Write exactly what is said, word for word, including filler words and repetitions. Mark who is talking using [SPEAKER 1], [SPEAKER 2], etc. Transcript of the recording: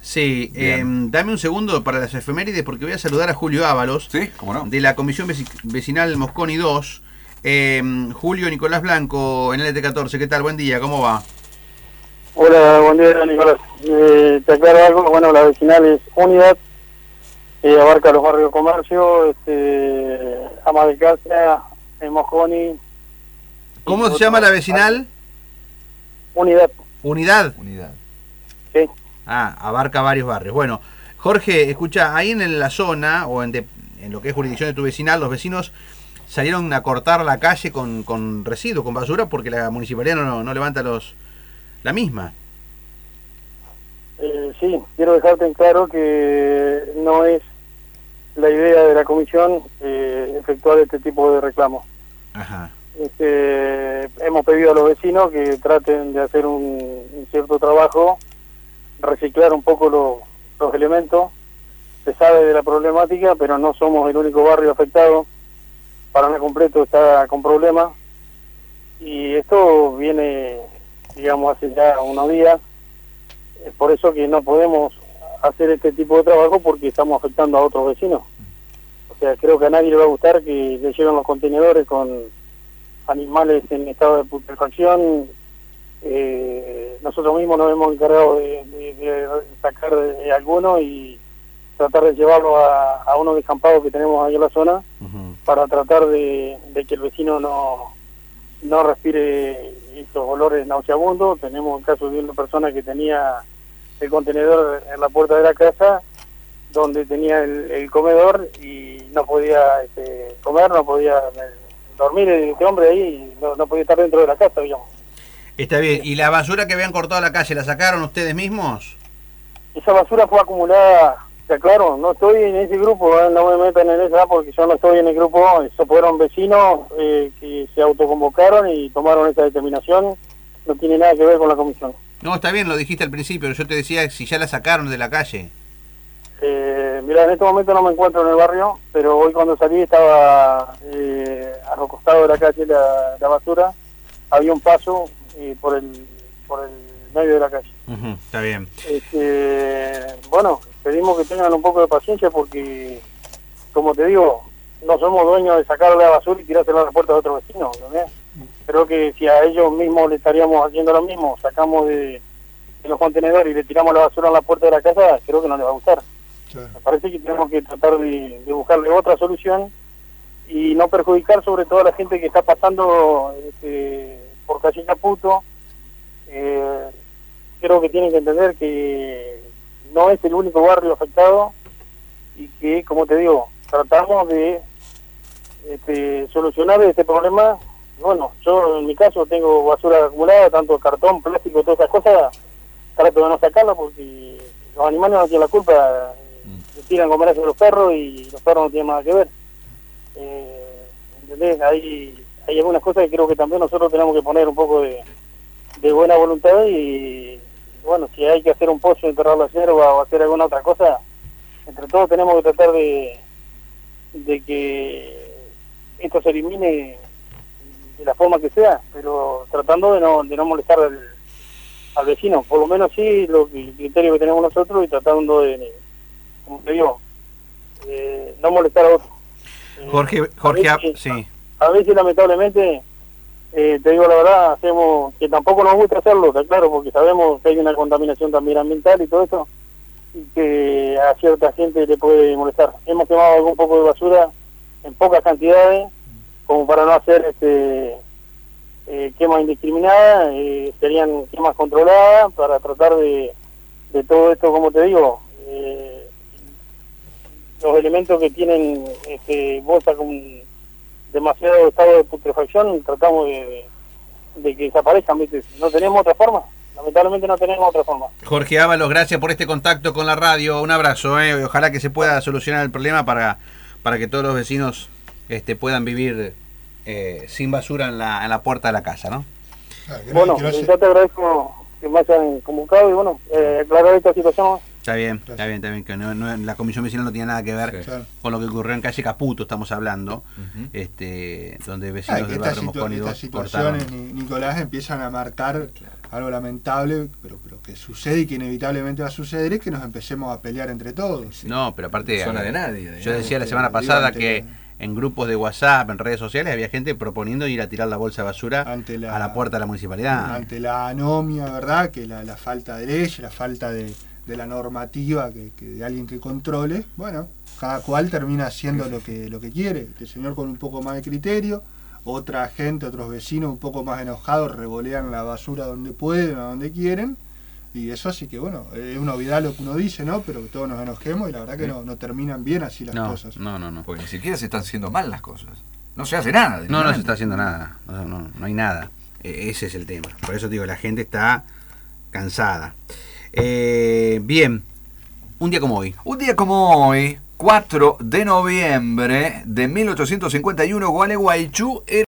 [SPEAKER 1] Sí, eh, dame un segundo para las efemérides porque voy a saludar a Julio Ábalos,
[SPEAKER 2] sí, cómo no,
[SPEAKER 1] de la Comisión Vecinal Mosconi dos. Eh, Julio Nicolás Blanco, en L T catorce, ¿qué tal? Buen día, ¿cómo va?
[SPEAKER 3] Hola, buen día, Nicolás. Eh, te aclaro algo, bueno, la vecinal es Unidad, eh, abarca los barrios Comercio, este, Ama de Casa, en Mosconi.
[SPEAKER 1] ¿Cómo se llama la vecinal?
[SPEAKER 3] Unidad.
[SPEAKER 1] ¿Unidad?
[SPEAKER 2] Unidad.
[SPEAKER 3] Sí.
[SPEAKER 1] Ah, abarca varios barrios. Bueno, Jorge, escucha, ahí en la zona, o en, de, en lo que es jurisdicción de tu vecinal, los vecinos salieron a cortar la calle con, con residuos, con basura, porque la municipalidad no, no levanta los la misma.
[SPEAKER 3] Eh, sí, quiero dejarte en claro que no es la idea de la comisión eh, efectuar este tipo de reclamos.
[SPEAKER 1] Ajá.
[SPEAKER 3] Este, hemos pedido a los vecinos que traten de hacer un, un cierto trabajo, reciclar un poco lo, los elementos. Se sabe de la problemática, pero no somos el único barrio afectado. Paraná completo está con problemas y esto viene, digamos, hace ya unos días. Es por eso que no podemos hacer este tipo de trabajo, porque estamos afectando a otros vecinos. O sea, creo que a nadie le va a gustar que le lleguen los contenedores con animales en estado de putrefacción. Eh, nosotros mismos nos hemos encargado de, de, de sacar de alguno y tratar de llevarlo a, a unos descampados que tenemos ahí en la zona, uh-huh, para tratar de, de que el vecino no, no respire estos olores nauseabundos. Tenemos el caso de una persona que tenía el contenedor en la puerta de la casa, donde tenía el, el comedor, y no podía este, comer, no podía dormir este hombre ahí, no, no podía estar dentro de la casa, digamos.
[SPEAKER 1] Está bien. ¿Y la basura que habían cortado la calle, la sacaron ustedes mismos?
[SPEAKER 3] Esa basura fue acumulada, ya claro, no estoy en ese grupo, ¿eh? No me metan en esa porque yo no estoy en el grupo. Eso fueron vecinos eh, que se autoconvocaron y tomaron esa determinación, no tiene nada que ver con la comisión.
[SPEAKER 1] No, está bien, lo dijiste al principio, yo te decía si ya la sacaron de la calle.
[SPEAKER 3] Eh, mira, en este momento no me encuentro en el barrio, pero hoy cuando salí estaba eh, a los costados de la calle la, la basura, había un paso eh, por el por el medio de la calle.
[SPEAKER 1] Uh-huh, está bien.
[SPEAKER 3] Este, bueno, pedimos que tengan un poco de paciencia porque, como te digo, no somos dueños de sacar la basura y tirársela a la puerta de otro vecino, ¿entendés? Creo que si a ellos mismos le estaríamos haciendo lo mismo, sacamos de, de los contenedores y le tiramos la basura a la puerta de la casa, creo que no les va a gustar. Sí. Me parece que tenemos que tratar de, de buscarle otra solución y no perjudicar sobre todo a la gente que está pasando este, por calle Caputo. Eh, creo que tienen que entender que no es el único barrio afectado y que, como te digo, tratamos de este, solucionar este problema. Bueno, yo en mi caso tengo basura acumulada, tanto cartón, plástico, todas esas cosas, trato de no sacarla porque los animales no tienen la culpa, se tiran a comer hacia los perros y los perros no tienen nada que ver. Eh, ¿Entendés? Hay, hay algunas cosas que creo que también nosotros tenemos que poner un poco de, de buena voluntad y, bueno, si hay que hacer un pozo, enterrar la hierba o hacer alguna otra cosa, entre todos tenemos que tratar de, de que esto se elimine de la forma que sea, pero tratando de no, de no molestar al, al vecino, por lo menos sí lo, el criterio que tenemos nosotros, y tratando de, como te digo, eh, no molestar a otros.
[SPEAKER 1] Jorge, Jorge,
[SPEAKER 3] a veces,
[SPEAKER 1] sí.
[SPEAKER 3] A veces lamentablemente, eh, te digo la verdad, hacemos, que tampoco nos gusta hacerlo, está claro, porque sabemos que hay una contaminación también ambiental y todo eso, y que a cierta gente le puede molestar. Hemos quemado algún poco de basura en pocas cantidades, como para no hacer este eh, quemas indiscriminadas, eh, serían quemas controladas para tratar de, de todo esto, como te digo, eh, los elementos que tienen este, bolsa con demasiado estado de putrefacción, tratamos de, de, de que desaparezcan, ¿viste? No tenemos otra forma, lamentablemente no tenemos otra forma.
[SPEAKER 1] Jorge Ábalos, gracias por este contacto con la radio, un abrazo, ¿eh? Ojalá que se pueda solucionar el problema para, para que todos los vecinos este, puedan vivir eh, sin basura en la, en la puerta de la casa, ¿no?
[SPEAKER 3] Ah, bueno, yo te agradezco que me hayan convocado y bueno, eh, aclarar esta situación.
[SPEAKER 1] Está bien, está bien, está bien, que no, no, la comisión vecinal no tiene nada que ver sí. con lo que ocurrió en calle Caputo, estamos hablando, uh-huh. este, donde vecinos ah, del barrio Mosconi dos
[SPEAKER 4] estas situaciones, cortaron. Nicolás, empiezan a marcar claro.
[SPEAKER 2] algo lamentable, pero, pero que sucede y que inevitablemente va a suceder, es que nos empecemos a pelear entre todos.
[SPEAKER 1] No, pero aparte...
[SPEAKER 4] Zona de nadie. De
[SPEAKER 1] yo
[SPEAKER 4] nadie.
[SPEAKER 1] decía la semana pasada que en grupos de WhatsApp, en redes sociales, había gente proponiendo ir a tirar la bolsa de basura ante la, a la puerta de la municipalidad.
[SPEAKER 2] Ante la anomia, ¿verdad? Que la, la falta de ley, la falta de, de la normativa, que, que de alguien que controle, bueno, cada cual termina haciendo lo que, lo que quiere. El señor con un poco más de criterio, otra gente, otros vecinos un poco más enojados, revolean la basura donde pueden, a donde quieren. Y eso sí que, bueno, es una obviedad lo que uno dice, ¿no? Pero que todos nos enojemos y la verdad que no, no terminan bien así las
[SPEAKER 1] no,
[SPEAKER 2] cosas.
[SPEAKER 1] No, no, no.
[SPEAKER 4] Porque ni siquiera se están haciendo mal las cosas. No se hace nada.
[SPEAKER 1] No, no se está haciendo nada. No, no, no hay nada. Eh, ese es el tema. Por eso digo, la gente está cansada. Eh, bien. Un día como hoy.
[SPEAKER 4] Un día como hoy, cuatro de noviembre de mil ochocientos cincuenta y uno, Gualeguaychú era